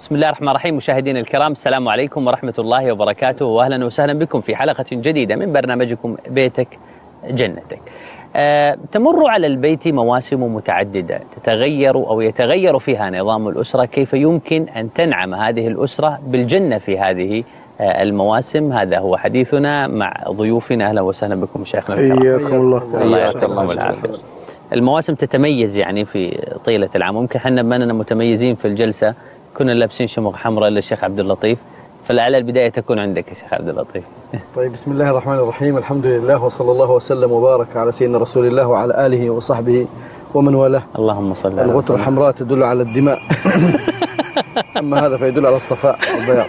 بسم الله الرحمن الرحيم. مشاهدينا الكرام، السلام عليكم ورحمة الله وبركاته، وأهلا وسهلا بكم في حلقة جديدة من برنامجكم بيتك جنتك. تمر على البيت مواسم متعددة تتغير أو يتغير فيها نظام الأسرة. كيف يمكن أن تنعم هذه الأسرة بالجنة في هذه المواسم؟ هذا هو حديثنا مع ضيوفنا. أهلا وسهلا بكم شيخنا الكرام. حياكم الله. الله يعطيكم العافية. المواسم تتميز يعني في طيلة العام. ممكن احنا بأننا متميزين في الجلسة كنا لابسين شموع حمراء للشيخ عبد اللطيف، فلعل البداية تكون عندك يا شيخ عبد اللطيف. طيب، بسم الله الرحمن الرحيم، الحمد لله وصلى الله وسلم وبارك على سيدنا رسول الله وعلى آله وصحبه ومن والاه. اللهم صل على الغترة الحمراء تدل على الدماء أما هذا فيدل على الصفاء والبياض.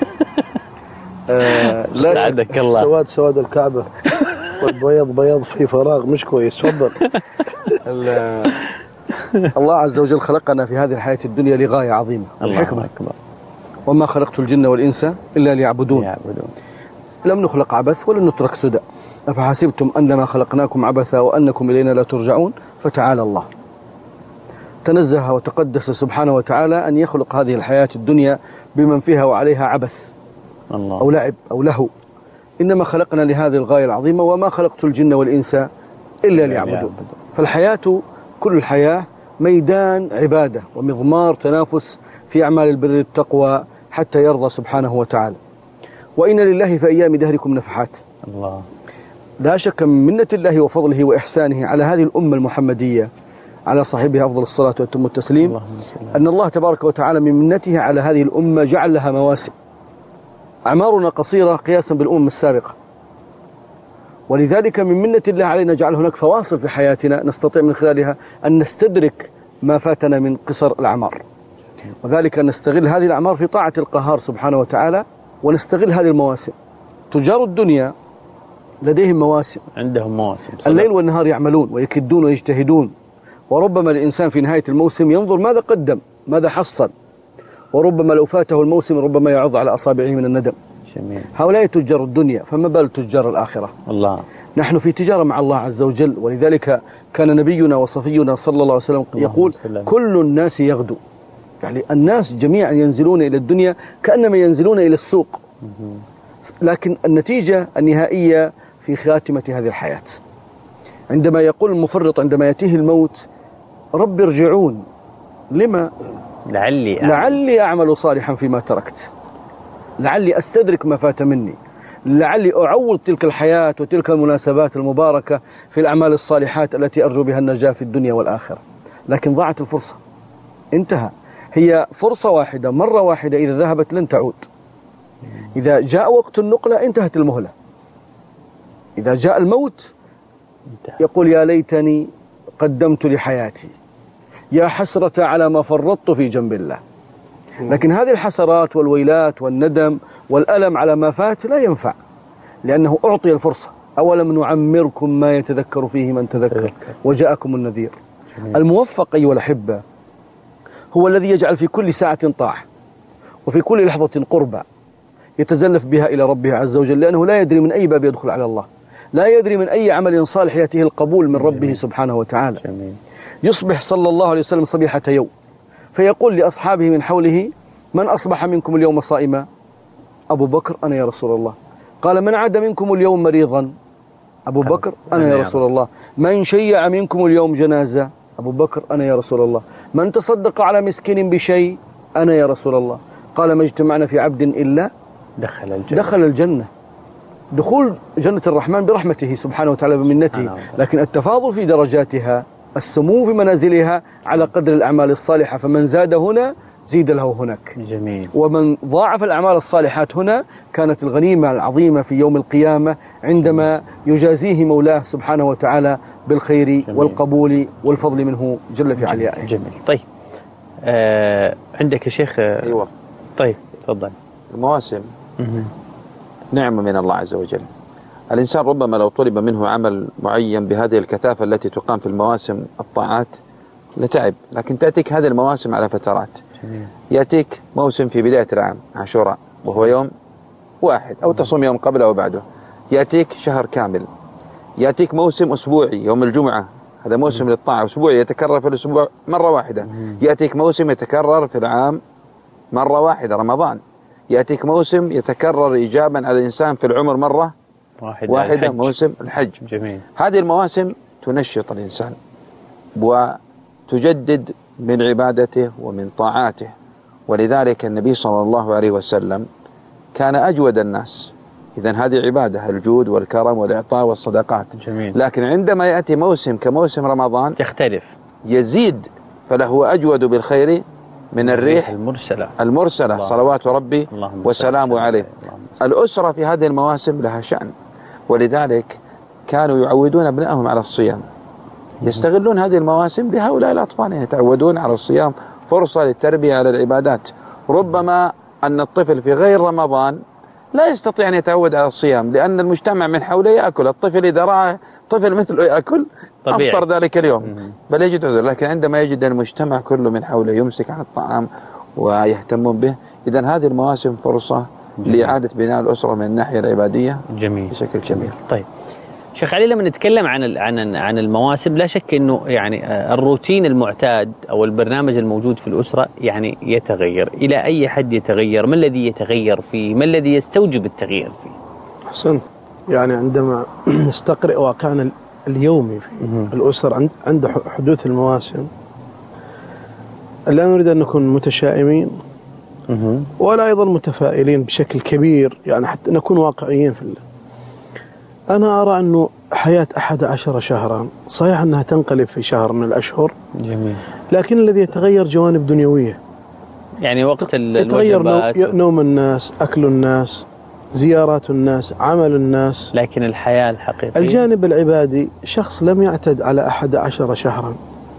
لا شك السواد سواد الكعبة والبياض بياض في فراغ مش كويس. تفضل. الله عز وجل خلقنا في هذه الحياة الدنيا لغاية عظيمة، الحكمة أكبر. وما خلقت الجن والإنس إلا ليعبدون. لم نخلق عبث ولن نترك سدى. أفحسبتم أنما خلقناكم عبثا وأنكم إلينا لا ترجعون. فتعالى الله، تنزه وتقدس سبحانه وتعالى أن يخلق هذه الحياة الدنيا بمن فيها وعليها عبث الله أو لعب أو لهو. إنما خلقنا لهذه الغاية العظيمة، وما خلقت الجن والإنس إلا ليعبدون. فالحياة كل الحياة ميدان عبادة ومضمار تنافس في أعمال البر التقوى حتى يرضى سبحانه وتعالى. وإن لله في أيام دهركم نفحات. الله لا شك من منة الله وفضله وإحسانه على هذه الأمة المحمدية، على صاحبها أفضل الصلاة وأتم التسليم، أن الله تبارك وتعالى من منته على هذه الأمة جعل لها مواسم. أعمارنا قصيرة قياسا بالأمم السابقة، ولذلك من منة الله علينا جعل هناك فواصل في حياتنا نستطيع من خلالها أن نستدرك ما فاتنا من قصر الأعمار، وذلك أن نستغل هذه الأعمار في طاعة القهار سبحانه وتعالى، ونستغل هذه المواسم. تجار الدنيا لديهم مواسم، عندهم مواسم. الليل والنهار يعملون ويكدون ويجتهدون، وربما الإنسان في نهاية الموسم ينظر ماذا قدم ماذا حصل، وربما لو فاته الموسم ربما يعض على أصابعه من الندم. جميل. هؤلاء تجار الدنيا، فما بال تجار الآخرة؟ الله. نحن في تجارة مع الله عز وجل، ولذلك كان نبينا وصفينا صلى الله عليه وسلم يقول كل الناس يغدو، يعني الناس جميعا ينزلون إلى الدنيا كأنما ينزلون إلى السوق، لكن النتيجة النهائية في خاتمة هذه الحياة. عندما يقول المفرط عندما يأتيه الموت رب ارجعون، لما؟ لعلي أعمل صالحا فيما تركت، لعلي أستدرك ما فات مني، لعلي أعوض تلك الحياة وتلك المناسبات المباركة في الأعمال الصالحات التي أرجو بها النجاة في الدنيا والآخرة. لكن ضاعت الفرصة، انتهى. هي فرصة واحدة مرة واحدة، إذا ذهبت لن تعود. إذا جاء وقت النقلة انتهت المهلة. إذا جاء الموت يقول يا ليتني قدمت لحياتي، يا حسرة على ما فرطت في جنب الله. لكن هذه الحسرات والويلات والندم والألم على ما فات لا ينفع، لأنه أعطي الفرصة. أولم نعمركم ما يتذكر فيه من تذكر وجاءكم النذير. الموفق أيها الأحبة هو الذي يجعل في كل ساعة طاعة وفي كل لحظة قربة يتزلف بها إلى ربه عز وجل، لأنه لا يدري من أي باب يدخل على الله، لا يدري من أي عمل صالح يأتيه القبول من ربه سبحانه وتعالى. يصبح صلى الله عليه وسلم صبيحة يوم فيقول لأصحابه من حوله من أصبح منكم اليوم صائما؟ أبو بكر أنا يا رسول الله. قال من عاد منكم اليوم مريضا؟ أبو بكر أنا يا رسول الله. من شيع منكم اليوم جنازة؟ أبو بكر أنا يا رسول الله. من تصدق على مسكين بشيء؟ أنا يا رسول الله. قال ما اجتمعنا في عبد إلا دخل الجنة. دخول جنة الرحمن برحمته سبحانه وتعالى بمنته، لكن التفاضل في درجاتها، السمو في منازلها على قدر الأعمال الصالحة، فمن زاد هنا زيد له هناك. جميل. ومن ضاعف الأعمال الصالحات هنا كانت الغنيمة العظيمة في يوم القيامة عندما يجازيه مولاه سبحانه وتعالى بالخير جميل. والقبول والفضل منه جل في عليائه. جميل. طيب عندك يا شيخ؟ أيوة. طيب تفضل. المواسم نعمة من الله عز وجل. الإنسان ربما لو طلب منه عمل معين بهذه الكثافة التي تقام في المواسم الطاعات لتعب، لكن تأتيك هذه المواسم على فترات. يأتيك موسم في بداية العام عاشوراء وهو يوم واحد، أو تصوم يوم قبله أو بعده. يأتيك شهر كامل. يأتيك موسم أسبوعي يوم الجمعة، هذا موسم للطاعة أسبوعي يتكرر في الأسبوع مرة واحدة. يأتيك موسم يتكرر في العام مرة واحدة رمضان. يأتيك موسم يتكرر إيجابا على الإنسان في العمر مرة واحدة، موسم الحج. جميل. هذه المواسم تنشط الإنسان وتجدد من عبادته ومن طاعاته، ولذلك النبي صلى الله عليه وسلم كان أجود الناس. إذن هذه عبادة، الجود والكرم والإعطاء والصدقات. جميل. لكن عندما يأتي موسم كموسم رمضان تختلف، يزيد، فله أجود بالخير من الريح المرسلة صلوات ربي وسلامه عليه. الأسرة في هذه المواسم لها شأن، ولذلك كانوا يعودون أبنائهم على الصيام، يستغلون هذه المواسم لهؤلاء الأطفال، يتعودون على الصيام فرصة للتربية على العبادات. ربما أن الطفل في غير رمضان لا يستطيع أن يتعود على الصيام، لأن المجتمع من حوله يأكل. الطفل إذا رأى طفل مثله يأكل طبيعي أفطر ذلك اليوم بل يجد عذر. لكن عندما يجد المجتمع كله من حوله يمسك عن الطعام ويهتمون به، إذن هذه المواسم فرصة لإعادة بناء الأسرة من الناحية العبادية. جميل. بشكل كبير. طيب شيخ علي، لما نتكلم عن المواسم، لا شك انه يعني الروتين المعتاد او البرنامج الموجود في الاسره يعني يتغير. الى اي حد يتغير؟ ما الذي يتغير فيه؟ ما الذي يستوجب التغيير فيه؟ احسنت. يعني عندما نستقرئ واقعنا اليومي في الاسر عند حدوث المواسم، لا نريد ان نكون متشائمين ولا ايضا متفائلين بشكل كبير، يعني حتى نكون واقعيين في الله. أنا أرى أنه حياة 11 شهرا صحيح أنها تنقلب في شهر من الأشهر. جميل. لكن الذي يتغير جوانب دنيوية، يعني وقت يتغير نوم الناس، أكل الناس، زيارات الناس، عمل الناس. لكن الحياة الحقيقية، الجانب العبادي، شخص لم يعتد على 11 شهرا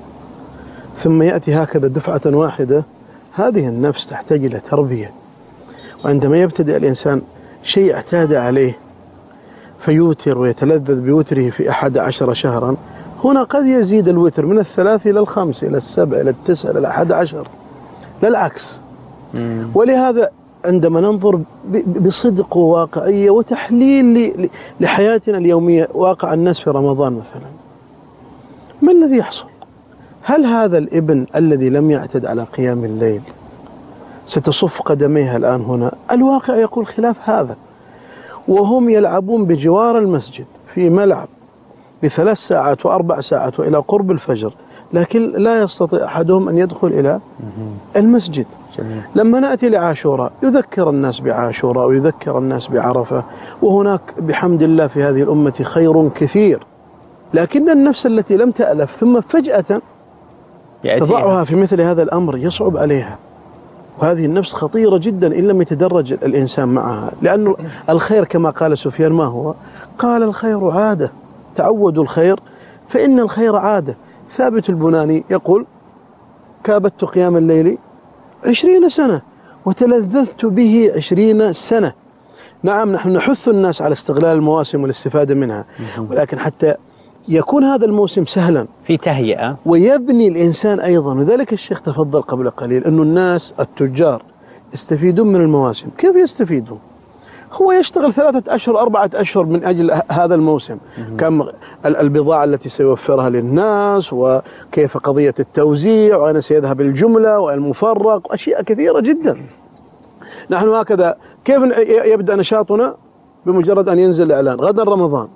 ثم يأتي هكذا دفعة واحدة، هذه النفس تحتاج إلى تربية. وعندما يبتدئ الإنسان شيء اعتاد عليه فيوتر ويتلذذ بوتره في 11 شهرا، هنا قد يزيد الوتر من 3 إلى 5 إلى 7 إلى 9 إلى 11، لا العكس. ولهذا عندما ننظر بصدق وواقعية وتحليل لحياتنا اليومية، واقع الناس في رمضان مثلا، ما الذي يحصل؟ هل هذا الابن الذي لم يعتد على قيام الليل ستصف قدميها الآن هنا؟ الواقع يقول خلاف هذا. وهم يلعبون بجوار المسجد في ملعب ل3 ساعات و4 ساعات وإلى قرب الفجر، لكن لا يستطيع أحدهم أن يدخل إلى المسجد. لما نأتي لعاشوراء يذكر الناس بعاشوراء ويذكر الناس بعرفة، وهناك بحمد الله في هذه الأمة خير كثير، لكن النفس التي لم تألف ثم فجأة تضعها في مثل هذا الأمر يصعب عليها. وهذه النفس خطيرة جدا إن لم يتدرج الإنسان معها، لأن الخير كما قال سفيان ما هو؟ قال الخير عادة، تعودوا الخير فإن الخير عادة. ثابت البناني يقول كابدت قيام الليل 20 سنة وتلذذت به 20 سنة. نعم، نحن نحث الناس على استغلال المواسم والاستفادة منها، ولكن حتى يكون هذا الموسم سهلا في تهيئة ويبني الإنسان أيضا. وذلك الشيخ تفضل قبل قليل أنه الناس التجار يستفيدون من المواسم. كيف يستفيدون؟ هو يشتغل 3 أشهر 4 أشهر من أجل هذا الموسم، كم البضاعة التي سيوفرها للناس، وكيف قضية التوزيع، وأين سيذهب الجملة والمفرق، وأشياء كثيرة جدا. نحن هكذا كيف يبدأ نشاطنا؟ بمجرد أن ينزل الإعلان غدا رمضان،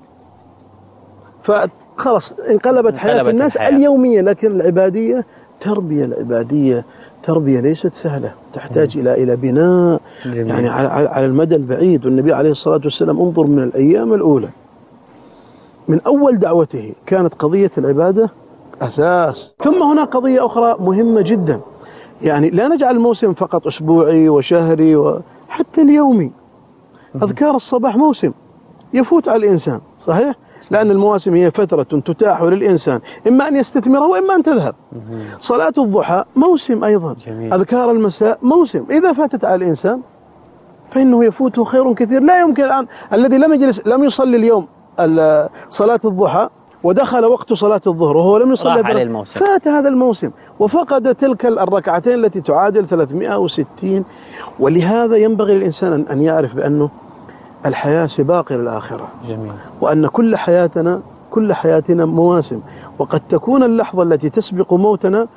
فخلص انقلبت حياة الناس اليومية. لكن العبادية تربية، العبادية تربية ليست سهلة، تحتاج إلى بناء يعني على المدى البعيد. والنبي عليه الصلاة والسلام انظر من الأيام الأولى من أول دعوته كانت قضية العبادة أساس. ثم هنا قضية أخرى مهمة جدا، يعني لا نجعل الموسم فقط أسبوعي وشهري وحتى اليومي. أذكار الصباح موسم يفوت على الإنسان، صحيح؟ لأن المواسم هي فترة تتاح للإنسان إما أن يستثمرها وإما أن تذهب. صلاة الضحى موسم أيضا. أذكار المساء موسم. إذا فاتت على الإنسان فإنه يفوته خير كثير. لا يمكن الآن الذي لم يصلي اليوم صلاة الضحى ودخل وقت صلاة الظهر وهو لم يصلي، فات هذا الموسم وفقد تلك الركعتين التي تعادل 360. ولهذا ينبغي للإنسان أن يعرف بأنه الحياة سباق إلى الآخرة. جميل. وأن كل حياتنا مواسم، وقد تكون اللحظة التي تسبق موتنا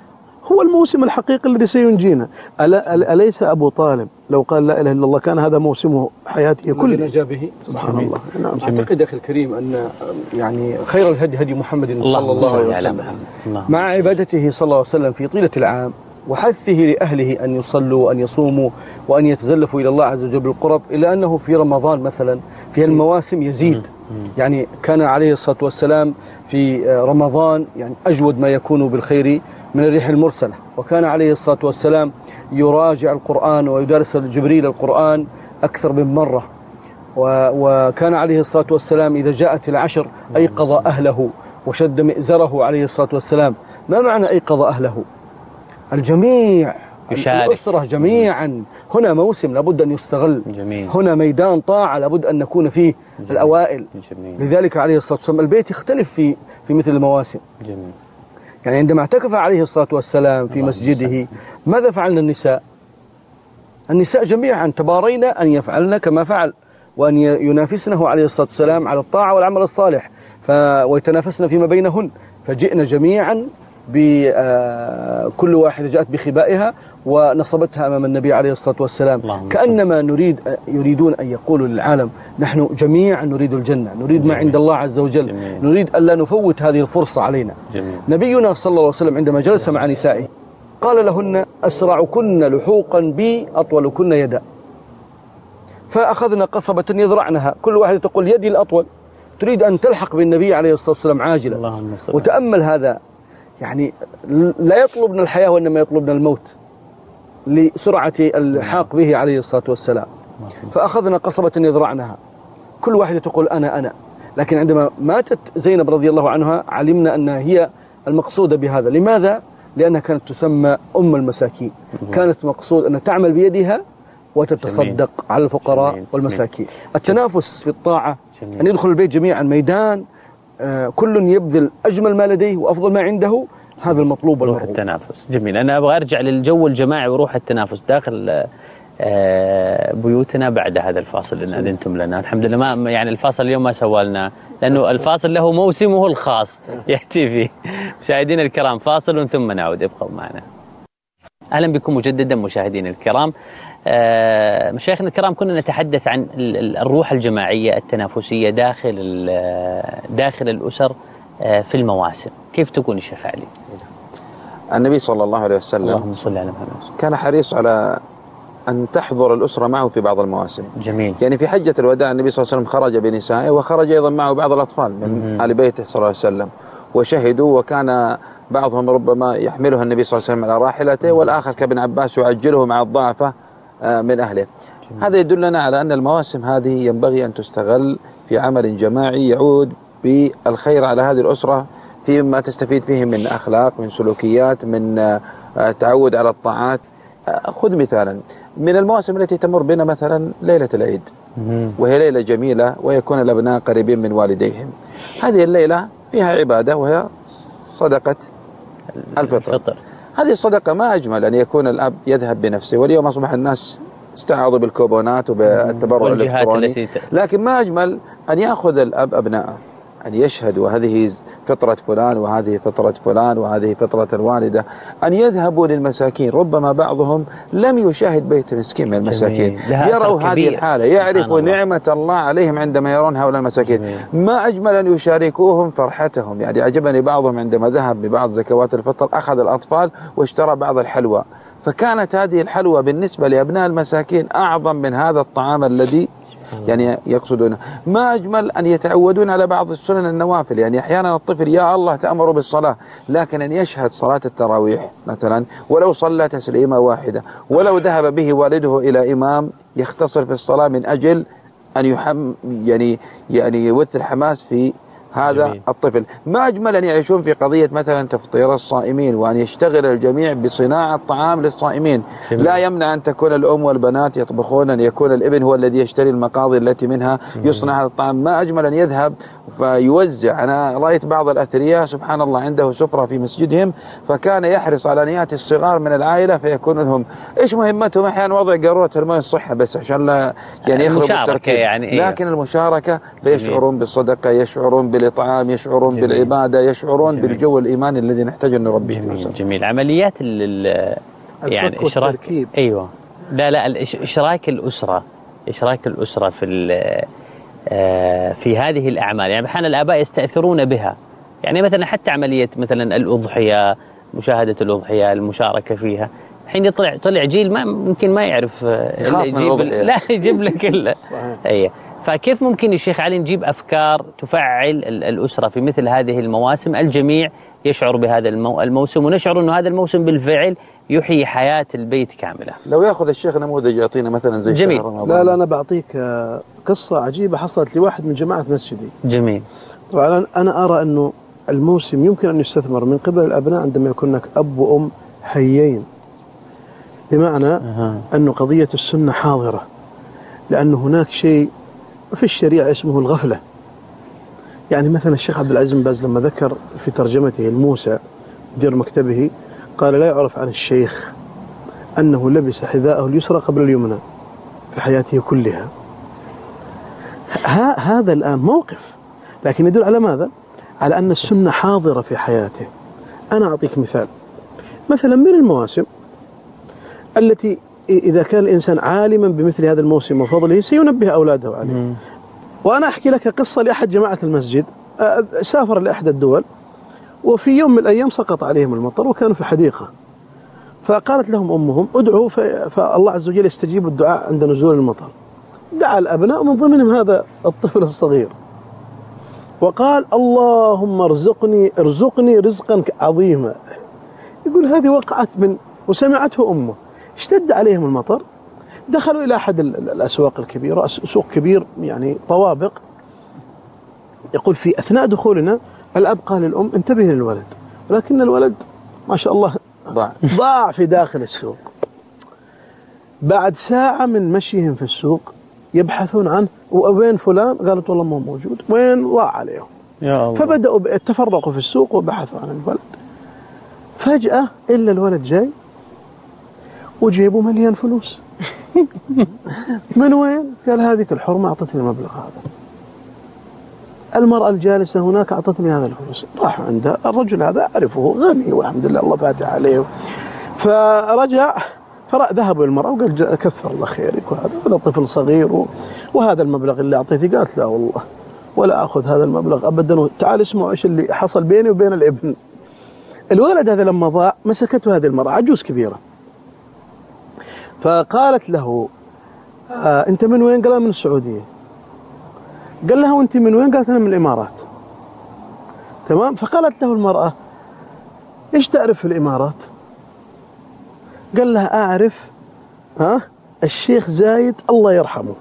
هو الموسم الحقيقي الذي سينجينا. أليس أبو طالب لو قال لا إله إلا الله كان هذا موسمه حياته كله نجا به؟ سبحان الله. نعم. أعتقد أخي الكريم أن يعني خير الهدي هدي محمد صلى الله عليه وسلم، مع عبادته صلى الله عليه وسلم في طيلة العام وحثه لأهله أن يصلوا وأن يصوموا وأن يتزلفوا إلى الله عز وجل بالقرب، إلا أنه في رمضان مثلا في المواسم يزيد. يعني كان عليه الصلاة والسلام في رمضان يعني أجود ما يكون بالخير من الريح المرسلة، وكان عليه الصلاة والسلام يراجع القرآن ويدرس جبريل القرآن أكثر من مرة، وكان عليه الصلاة والسلام إذا جاءت العشر أيقظ أهله وشد مئزره عليه الصلاة والسلام. ما معنى أيقظ أهله؟ الجميع يشارك، الأسرة جميعا. هنا موسم لابد أن يستغل. جميل. هنا ميدان طاعة لابد أن نكون فيه جميل. الأوائل. جميل. لذلك عليه الصلاة والسلام البيت يختلف في مثل المواسم. جميل. يعني عندما اعتكف عليه الصلاة والسلام في مسجده ماذا فعلنا النساء؟ النساء جميعا تبارينا أن يفعلن كما فعل، وأن ينافسنه عليه الصلاة والسلام على الطاعة والعمل الصالح، ويتنافسن فيما بينهن. فجئنا جميعا بكل واحدة جاءت بخبائها ونصبتها أمام النبي عليه الصلاة والسلام، كأنما يريدون أن يقولوا للعالم نحن جميعا نريد الجنة، نريد ما عند الله عز وجل. جميل. نريد ألا نفوت هذه الفرصة علينا. جميل. نبينا صلى الله عليه وسلم عندما جلس مع نسائه قال لهن أسرعكن لحوقا بي أطولكن يدا، فأخذنا قصبة يذرعنها، كل واحدة تقول يدي الأطول، تريد أن تلحق بالنبي عليه الصلاة والسلام عاجلا. وتأمل هذا، يعني لا يطلبن الحياة وإنما يطلبن الموت لسرعة الحاق به عليه الصلاة والسلام. فأخذنا قصبة يذرعنها، كل واحدة تقول أنا. لكن عندما ماتت زينب رضي الله عنها علمنا أنها هي المقصودة بهذا. لماذا؟ لأنها كانت تسمى أم المساكين. كانت مقصود أن تعمل بيدها وتتصدق على الفقراء والمساكين. التنافس في الطاعة، أن يدخل البيت جميعا ميدان كل يبذل أجمل ما لديه وأفضل ما عنده، هذا المطلوب والمرغوب. التنافس جميل. أنا أبغى أرجع للجو الجماعي وروح التنافس داخل بيوتنا بعد هذا الفاصل إن أذنتم لنا. الحمد لله ما يعني الفاصل اليوم ما سوالنا، لأنه الفاصل له موسمه الخاص يأتي فيه. مشاهدينا الكرام فاصل ثم نعود، ابقوا معنا. أهلا بكم مجددا مشاهدينا الكرام. مشايخنا الكرام كنا نتحدث عن الروح الجماعية التنافسية داخل الأسر في المواسم. كيف تكون الشيخ علي؟ النبي صلى الله عليه وسلم اللهم صل على محمد كان حريص على أن تحضر الأسرة معه في بعض المواسم. جميل. يعني في حجة الوداع النبي صلى الله عليه وسلم خرج بنسائه، وخرج أيضا معه بعض الأطفال من آل بيته صلى الله عليه وسلم، وشهدوا، وكان بعضهم ربما يحملها النبي صلى الله عليه وسلم على راحلته، والآخر كابن عباس يعجله مع الضعفة من أهله. هذا يدلنا على أن المواسم هذه ينبغي أن تستغل في عمل جماعي يعود بالخير على هذه الأسرة، فيما تستفيد فيه من أخلاق، من سلوكيات، من تعود على الطاعات. خذ مثالا من المواسم التي تمر بنا، مثلا ليلة العيد، وهي ليلة جميلة ويكون الأبناء قريبين من والديهم. هذه الليلة فيها عبادة وهي صدقة الفطر. هذه الصدقة ما أجمل أن يكون الأب يذهب بنفسه، واليوم أصبح الناس استعاضوا بالكوبونات وبالتبرع الإلكتروني، لكن ما أجمل أن يأخذ الأب أبنائه أن يشهدوا هذه فطرة فلان وهذه فطرة فلان وهذه فطرة الوالدة، أن يذهبوا للمساكين. ربما بعضهم لم يشاهد بيت مسكين من المساكين، يروا هذه الحالة، يعرفوا نعمة الله عليهم عندما يرون هؤلاء المساكين. ما أجمل أن يشاركوهم فرحتهم. يعني عجبني بعضهم عندما ذهب ببعض زكوات الفطر أخذ الأطفال واشترى بعض الحلوى، فكانت هذه الحلوى بالنسبة لأبناء المساكين أعظم من هذا الطعام الذي يعني يقصدونه. ما أجمل أن يتعودون على بعض السنن النوافل. يعني أحيانا الطفل يا الله تأمر بالصلاة، لكن أن يشهد صلاة التراويح مثلا ولو صلى تسليمة واحدة، ولو ذهب به والده إلى إمام يختصر في الصلاة من أجل أن يعني يوث الحماس في هذا جميل. الطفل. ما أجمل أن يعيشون في قضية مثلا تفطير الصائمين، وأن يشتغل الجميع بصناعة طعام للصائمين. جميل. لا يمنع أن تكون الأم والبنات يطبخون، أن يكون الابن هو الذي يشتري المقاضي التي منها يصنع هذا الطعام. ما أجمل أن يذهب فيوزع. أنا رأيت بعض الأثرياء سبحان الله عنده سفرة في مسجدهم، فكان يحرص على أن يأتي الصغار من العائلة فيكون لهم إيش مهمتهم، أحيانا وضع قارورة الماء الصحة بس عشان لا يعني يخرب التركيب، يعني لكن المشاركة فيشعرون بالصدقة، يشعرون بالإطعام، يشعرون جميل. بالعبادة، يشعرون جميل. بالجو الإيماني الذي نحتاج أن نربيه في جميل. نفسنا. جميل. عمليات يعني إشراك، أيوة، لا إشراك الأسرة في هذه الأعمال. يعني أحيانا الآباء يستأثرون بها، يعني مثلا حتى عملية مثلا الأضحية، مشاهدة الأضحية، المشاركة فيها. الحين طلع جيل ما ممكن ما يعرف لا يجيب لك إلا أيه. فكيف ممكن يا شيخ علي نجيب أفكار تفعل الأسرة في مثل هذه المواسم؟ الجميع يشعر بهذا الموسم، ونشعر أنه هذا الموسم بالفعل يحيي حياة البيت كاملة. لو يأخذ الشيخ نموذج يعطينا مثلا زي جميل. شهر رمضان. لا أنا بعطيك قصة عجيبة حصلت لواحد من جماعة مسجدي. جميل. طبعا أنا أرى أنه الموسم يمكن أن يستثمر من قبل الأبناء عندما يكون هناك أب وأم حيين، بمعنى أن قضية السنة حاضرة، لأن هناك شيء في الشريعة اسمه الغفلة. يعني مثلا الشيخ عبد العزيز بن باز لما ذكر في ترجمته الموسى مدير مكتبه، قال لا يعرف عن الشيخ أنه لبس حذاءه اليسرى قبل اليمنى في حياته كلها. هذا الآن موقف، لكن يدل على ماذا؟ على أن السنة حاضرة في حياته. أنا أعطيك مثال، مثلا من المواسم التي إذا كان الإنسان عالما بمثل هذا الموسم وفضله سينبه أولاده عليه. وأنا أحكي لك قصة لأحد جماعة المسجد، سافر لأحد الدول، وفي يوم من الأيام سقط عليهم المطر وكانوا في حديقة، فقالت لهم أمهم ادعوا فالله عز وجل يستجيب الدعاء عند نزول المطر. دعا الأبناء من ضمنهم هذا الطفل الصغير، وقال اللهم ارزقني رزقا عظيما. يقول هذه وقعت وسمعته أمه. اشتد عليهم المطر، دخلوا إلى أحد الأسواق الكبيرة، سوق كبير يعني طوابق. يقول في أثناء دخولنا الأب قال للأم انتبه للولد، ولكن الولد ما شاء الله ضاع في داخل السوق. بعد ساعة من مشيهم في السوق يبحثون عنه، وين فلان؟ قالت والله ما موجود، وين؟ ضاع عليهم. يا الله. فبدأوا تفرقوا في السوق وبحثوا عن الولد. فجأة إلا الولد جاي وجيبه مليان فلوس. من وين؟ قال هذه الحرمة أعطتني المبلغ هذا، المرأة الجالسة هناك أعطتني هذا الفلوس. راحوا عندها، الرجل هذا أعرفه غني والحمد لله الله فاتح عليه. فرجع ذهبوا المرأة وقال كثر الله خيرك، وهذا طفل صغير وهذا المبلغ اللي أعطيته. قالت لا والله ولا أخذ هذا المبلغ أبدا، تعال اسمعوا إيش اللي حصل بيني وبين الابن. الولد هذا لما ضاع مسكته هذه المرأة عجوز كبيرة، فقالت له أنت من وين؟ قال من السعودية. قال لها وأنت من وين؟ قالت أنا من الإمارات. تمام. فقالت له المرأة إيش تعرف في الإمارات؟ قال لها أعرف الشيخ زايد الله يرحمه.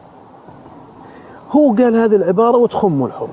هو قال هذه العبارة وتخم الحرمة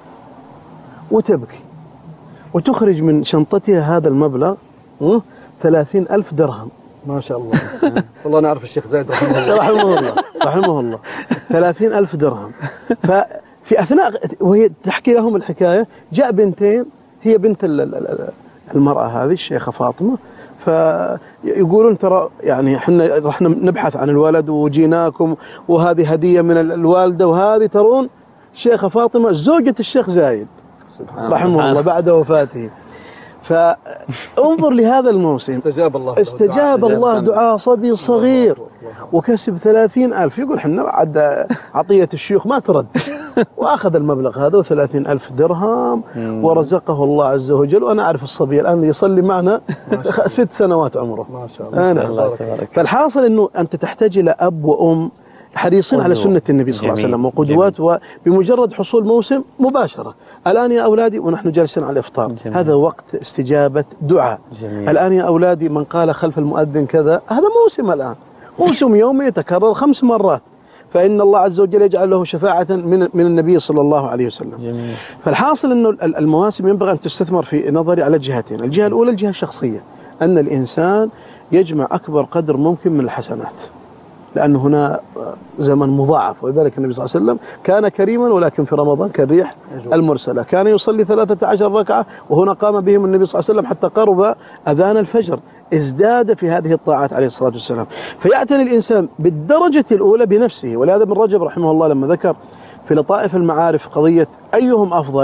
وتبكي وتخرج من شنطتها هذا المبلغ 30,000 درهم. ما شاء الله. والله نعرف الشيخ زايد رحمه الله 30,000 درهم. ففي أثناء وهي تحكي لهم الحكاية جاء بنتين، هي بنت المرأة هذه الشيخة فاطمة، فيقولون ترى يعني احنا رحنا نبحث عن الولد وجيناكم وهذه هدية من الوالدة، وهذه ترون الشيخة فاطمة زوجة الشيخ زايد رحمه الله بعد وفاته. فانظر لهذا الموسم، استجاب الله دعاء صبي صغير وكسب 30,000. يقول حنا عد عطية الشيوخ ما ترد، وأخذ المبلغ هذا 30,000 درهم ورزقه الله عز وجل. وأنا أعرف الصبي الآن يصلي معنا 6 سنوات عمره ما شاء الله. فالحاصل أنه أنت تحتاج إلى أب وأم حريصين على سنة النبي صلى الله عليه وسلم وقدوات، وبمجرد حصول موسم مباشرة الآن يا أولادي ونحن جالسين على الإفطار هذا وقت استجابة دعاء. الآن يا أولادي من قال خلف المؤذن كذا، هذا موسم الآن، موسم يومي يتكرر 5 مرات، فإن الله عز وجل يجعل له شفاعة من النبي صلى الله عليه وسلم. فالحاصل أنه المواسم ينبغي أن تستثمر في نظري على جهتين. الجهة الأولى الجهة الشخصية، أن الإنسان يجمع أكبر قدر ممكن من الحسنات، لأن هنا زمن مضاعف. ولذلك النبي صلى الله عليه وسلم كان كريما، ولكن في رمضان كالريح المرسلة، كان يصلي 13 ركعة، وهنا قام بهم النبي صلى الله عليه وسلم حتى قرب أذان الفجر. ازداد في هذه الطاعات عليه الصلاة والسلام. فيعتني الإنسان بالدرجة الأولى بنفسه. ولهذا ابن رجب رحمه الله لما ذكر في لطائف المعارف قضية أيهم أفضل،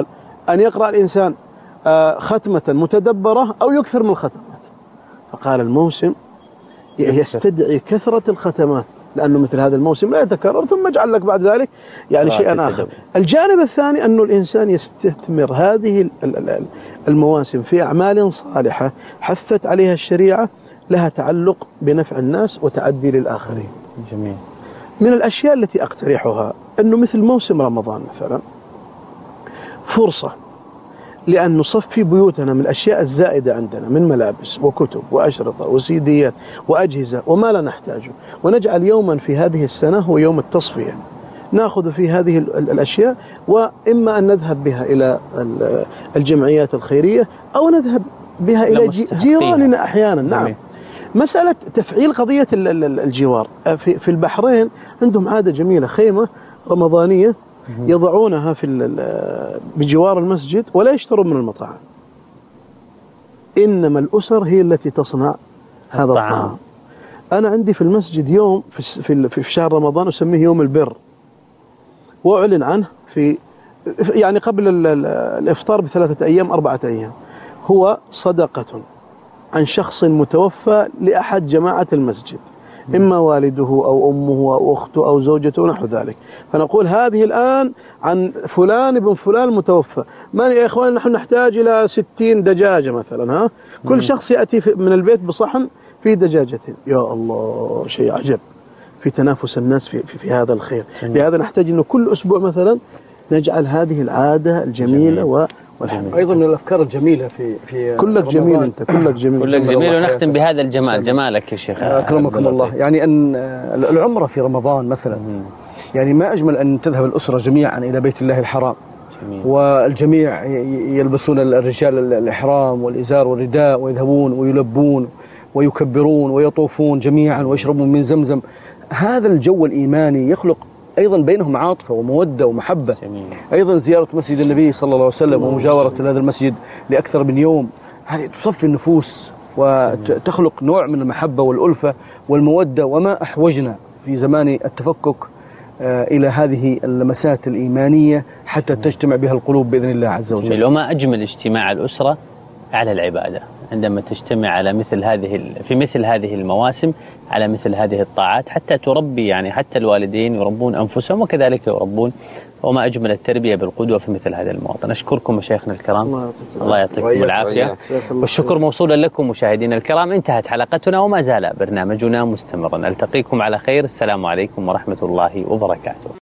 أن يقرأ الإنسان ختمة متدبرة أو يكثر من الختمات. فقال الموسم يستدعي كثرة الختمات، لأنه مثل هذا الموسم لا يتكرر، ثم اجعل لك بعد ذلك يعني شيئا آخر. الجانب الثاني أنه الإنسان يستثمر هذه المواسم في أعمال صالحة حثت عليها الشريعة لها تعلق بنفع الناس وتعدي للآخرين. جميل. من الأشياء التي أقترحها أنه مثل موسم رمضان مثلا فرصة لأن نصفي بيوتنا من الأشياء الزائدة عندنا من ملابس وكتب وأشرطة وسيديات وأجهزة وما لا نحتاجه، ونجعل يوما في هذه السنة هو يوم التصفية نأخذ في هذه الأشياء، وإما أن نذهب بها إلى الجمعيات الخيرية أو نذهب بها إلى جيراننا أحيانا. نعم. مسألة تفعيل قضية الجوار في البحرين عندهم عادة جميلة، خيمة رمضانية يضعونها بجوار المسجد ولا يشترون من المطاعم، إنما الأسر هي التي تصنع هذا الطعام. أنا عندي في المسجد يوم في شهر رمضان أسميه يوم البر، وأعلن عنه يعني قبل الإفطار ب3 أيام 4 أيام، هو صدقة عن شخص متوفى لأحد جماعة المسجد، إما والده أو أمه أو أخته أو زوجته ونحو ذلك. فنقول هذه الآن عن فلان ابن فلان المتوفى، ما يا إخوان نحن نحتاج إلى 60 دجاجة مثلا، كل شخص يأتي من البيت بصحن فيه دجاجتين. يا الله، شيء عجب في تنافس الناس في هذا الخير. لهذا نحتاج أنه كل أسبوع مثلا نجعل هذه العادة الجميلة أيضا من الأفكار الجميلة في كلك جميل أنت، كلك جميل، كلك جميل. ونختم بهذا الجمال، جمالك يا شيخ. أكرمكم الله. يعني أن العمرة في رمضان مثلا، يعني ما أجمل أن تذهب الأسرة جميعا إلى بيت الله الحرام، والجميع يلبسون الرجال الإحرام والإزار والرداء ويذهبون ويلبون ويكبرون ويطوفون جميعا ويشربون من زمزم. هذا الجو الإيماني يخلق أيضا بينهم عاطفة ومودة ومحبة. جميل. أيضا زيارة مسجد النبي صلى الله عليه وسلم ومجاورة هذا المسجد لأكثر من يوم، هذه تصفي النفوس وتخلق نوع من المحبة والألفة والمودة، وما أحوجنا في زمان التفكك إلى هذه اللمسات الإيمانية حتى تجتمع بها القلوب بإذن الله عز وجل. وما أجمل اجتماع الأسرة على العبادة عندما تجتمع على في مثل هذه المواسم على مثل هذه الطاعات، حتى تربي، يعني حتى الوالدين يربون أنفسهم وكذلك يربون، وما أجمل التربية بالقدوة في مثل هذا المواطن. أشكركم مشايخنا الكرام، الله يعطيكم العافية، والشكر موصولا لكم مشاهدينا الكرام. انتهت حلقتنا وما زال برنامجنا مستمرا. ألتقيكم على خير. السلام عليكم ورحمة الله وبركاته.